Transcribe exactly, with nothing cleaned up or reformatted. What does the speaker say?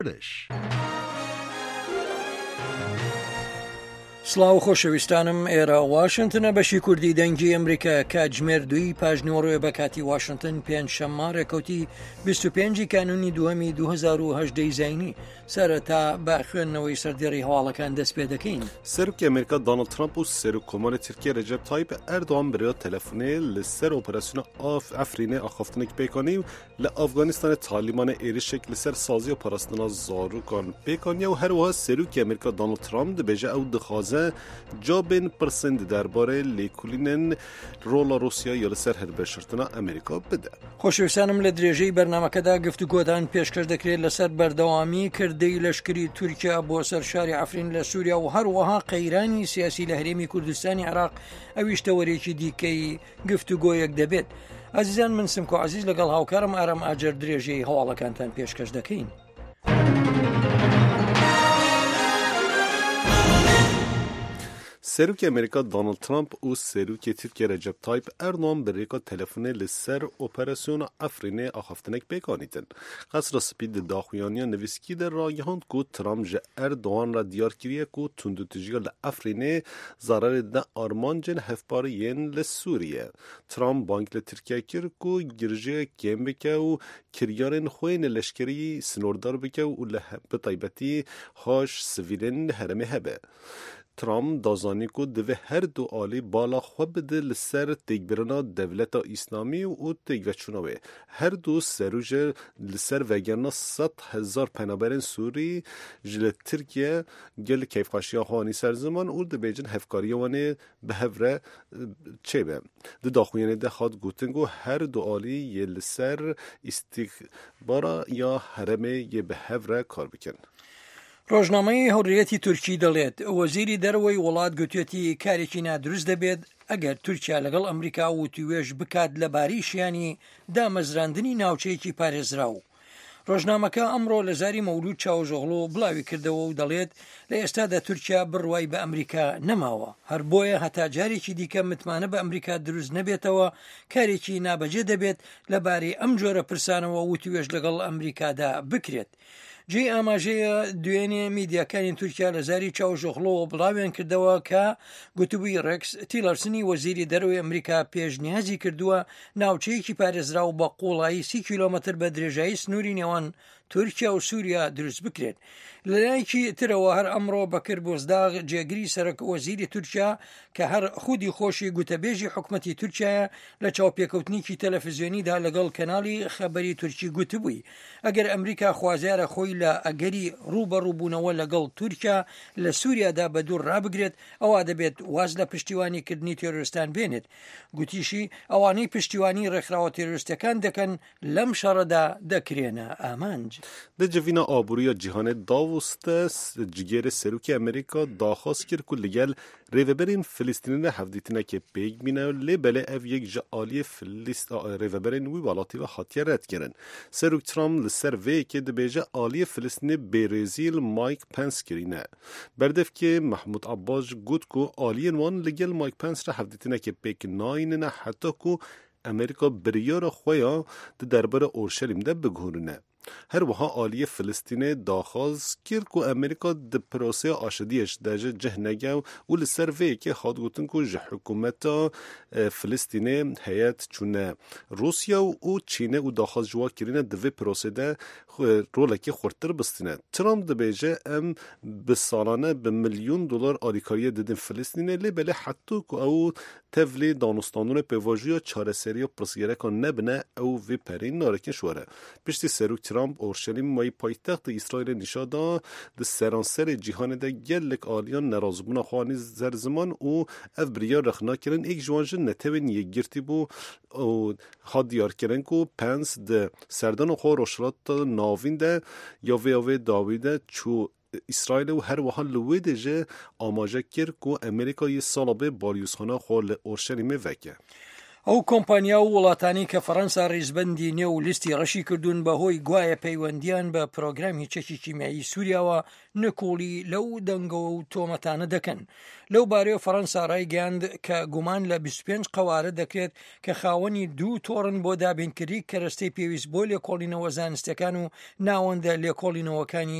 British. سڵاو خۆشەویستانم، ئێرە واشنگتنە بەشی کوردی دەنگی ئەمریکا کاتژمێر دوی پاژنۆڕێ بە کاتی واشنگتن پێنج شەممە ڕێکەوتی بیست و پێنج کانونی دووەمی دوو هەزار و هەژدە زاینی سەرەتا با خوێندنەوەی سەردێڕی هەواڵەکان دەست پێ دەکەین. سەرۆکی ئەمریکا دۆناڵد ترامپ و سەرۆکۆماری تورکیا ڕەجەب تایپ ئەردۆغان بڕیار تەلەفۆنی لەسەر ئۆپەراسیۆنا ئەفرینê ئاخافتنێکی پێکانî و لە ئەفغانستانê تالیبانê êrişek li ser saziya parastina zarokan pêkaniye û her wiha serokê Amerîka Donald Trump dibêje ew dixwaze cabên pirsên di derbarê lêkolînên rola Rusyayê li ser hilbijartina Amerîka bide. خۆشەویستانم لە درێژەی بەرنامەکەدا گفتوگۆتان پێشکەش دەکرێت لەسەر بەردەوامی کردەی لەشکری تورکیا بۆ سەر شاری عەفرین لە سووریا و هەروەها قەیرانی سیاسی لە هەرێمی کوردستانی عێراق ئەویش تەوەرێکی دیکەی گفتوگۆیەک دەبێت. عزیزان، من سمکۆ عزیز لەگەڵ هاوکارم ئارام ئاجر درێژەی هەواڵەکانتان پێشکەش دەکەین. Serokê Amerîka Donald Trump û serokê Tirkiye Recep Tayyip Erdogan bi rêka telefonê li ser operasyona Efrînê axaftinek pêkanîtin. Qesra spî di daxuyaniya nivîskî de ragihand ku Trump ji Erdogan re diyar kiriye ku tundutijiya li Efrînê zararê de armancên hevpariyên li Sûriye. Trump bank li Tirkiye kir ku girjiyek kêm bike û kiryarên xwe yên leşkerî sinordar bike û li bi taybetî haş sivîlên li herêmê hebe. Trump dazanî ku divê her du alî bala xwe bide li ser têkbirina Devleta Îslamî û têkveçûna wê. Her du serûjê li ser vegerna sed hezar penaberên Sûrî ji li Tirkiye gel keyfxweşiya xwanî ser ziman û dibêjin hevkariya wanê bi hev re çêbe. Di daxuyanê de hat gotin ku her du alî yê li ser îstîxbara ya herêmê yê bi hev re kar bikin. ڕۆژنامەی هەوڕێتی تورکی دەڵێت وەزیری دەرەوەی وڵات گوتوێتی کارێکی نادروست دەبێت ئەگەر تورکیا لەگەڵ ئەمریکا و توێژ بکات لە باریشیانی دامەزراندنی ناوچەیەکی پارێزراو. ڕۆژنامەکە ئەمڕۆ لە زاری مەولود چاوژۆغڵۆ بڵاوی کردەوە و دەڵێت لە ئێستادا تورکیا بڕوای بە ئەمریکا نەماوە، هەر بۆیە هەتا جارێکی دیکە متمانە بە ئەمریکا دروست نەبێتەوە کارێکی نابەجێ دەبێت لەبارەی ئەم جۆرە پرسانەوە و توێژ لەگەڵ ئەمریکادا بکرێت. جێ ئاماژەیە دوێنێ میدیاکانی تورکیا لە زاری چاوژۆخڵەوە بڵاویان کردەوە کە گوتبووی ڕێکس تیلەرسنی وەزیری دەرەوەی ئەمریکا پێشنیازی کردووە ناوچەیەکی پارێزرا و بە قوڵایی سی کیلۆمەتر بە درێژایی سنووری نێوان تورکیا و سووریا دروست بکرێت. لەلایەکی ترەوە هەر ئەمڕۆ بەکر بۆزداغ جێگری سەرۆک وەزیری تورکیا کە هەر خودی خۆشی گوتەبێژی حکومەتی تورکیایە لە چاوپێکەوتنیکی تەلەڤیزیۆنیدا لەگەڵ کەناڵی خەبەری تورکی گوتبووی ئەگەر ئەمریکا خوازیارە خۆی لە ئەگەری ڕوبەڕووبوونەوە لەگەڵ تورکیا لە سووریادا بە دوور ڕابگرێت ئەوە دەبێت واز لە پشتیوانیکردنی تێرۆریستان بێنێت. گوتیشی ئەوانەی پشتیوانی ڕێکخراوە تێرۆریستەکان دەکەن لەم شەڕەدا دەکرێنە ئامانج. Di civîna aboriya cîhanê Davos de cigêrê serokê Amerîka daxwaz kir ku li gel rêveberên Filîstînê de hevdîtinekê pêk bîne lê belê ev yek ji aliyê rêveberên wî welatî ve hatiye redkirin. Serok Trump li ser vêyekê dibêje aliyê Filîstînê bêrêzî li Mike Pence kirîne. Berdevkê Mahmud Abbas got ku aliyên wan li gel Mike Pence re hevdîtinekê pêk nayînine heta ku Amerîka biryara xwe ya di derbera Orşelîm'de biguhurine. Her wiha aliyê Filîstînê daxwaz kir ku Amerîka di proseya aşidiyê de ji cih nege û li ser vêyekê hat gotin ku ji hikûmeta Filîstînê heyet çûne Rusya û Çînê û daxwaz ji wan kirîne di vê prosede rolekê xurttir bistîne. Trump dibêje em bi salane bi milyon dolar alîkariye didin Filîstînê lê belê heta ku ew tevlê danûstanûnê pêvajoya çareseriya pirsgirêkan nebine ew vê perên narekin şwere. Piştî serok Trump Orşelîm wayî paytexta İsraîlê nîşada di seranserê cîhanê de gelek aliyan nerazbûna xwanî zerziman û ev biryar rexnakirin êk ji wan ji netewên yekgirtî bû û hat diyarkirin ku Pence di serdana xwe rojhilata navîn de ya vê ya vê dawî de çû İsraîlê û her wiha li wê de jî amaje kir ku Amerîkayê sala bê balyozxana xwe li Orşelîmê veke. ئەو کۆمپانیا و وڵاتانی کە فەڕەنسا ڕیزبەندی نێو لیستی ڕەشی کردوون بەهۆی گوایە پەیوەندیان بە پرۆگرامی چەکی کیمیایی سووریاوە نەکۆڵی لەو دەنگەوە و تۆمەتانە دەکەن. لەو بارەیە فەڕەنسا ڕایگەیاند کە گومان لە بیست و پێنج قەوارە دەکرێت کە خاوەنی دوو تۆڕن بۆ دابینکردی کەرەستەی پێویست بۆ لێکۆڵینەوە زانستیەکان و ناوەندە لێکۆڵینەوەکانی